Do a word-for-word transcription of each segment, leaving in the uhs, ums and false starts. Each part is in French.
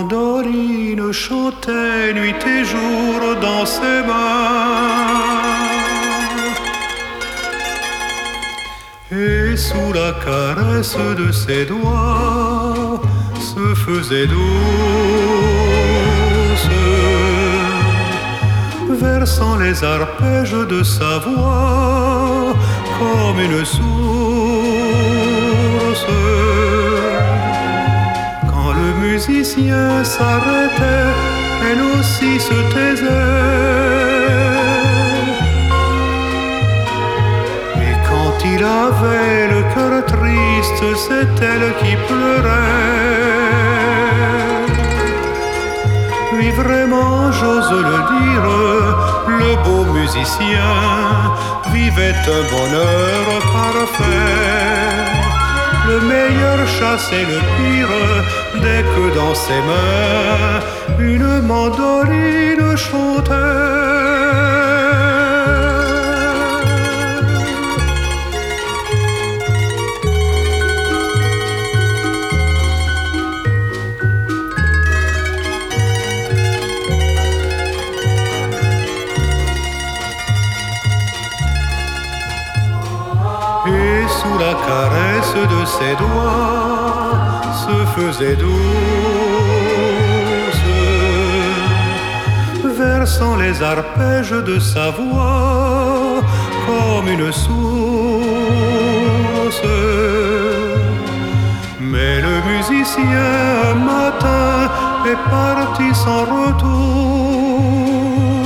mandoline chantait nuit et jour dans ses mains. Et sous la caresse de ses doigts se faisait douce, versant les arpèges de sa voix comme une source. Quand le musicien s'arrêtait, elle aussi se taisait. Et quand il avait le cœur triste, c'est elle qui pleurait. Oui, vraiment, j'ose le dire, le beau musicien vivait un bonheur parfait. Le meilleur chassait le pire dès que dans ses mains une mandoline chantait. Et sous la caresse de ses doigts se faisait douce, versant les arpèges de sa voix comme une source. Mais le musicien un matin est parti sans retour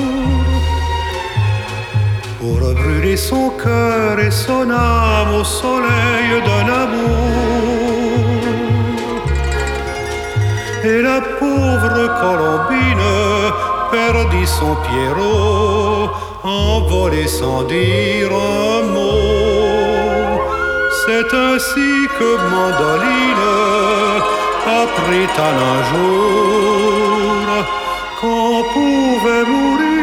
pour brûler son cœur et son âme au soleil d'un amour. Et la pauvre Colombine perdit son Pierrot, envolé sans dire un mot. C'est ainsi que Mandoline apprit en un jour qu'on pouvait mourir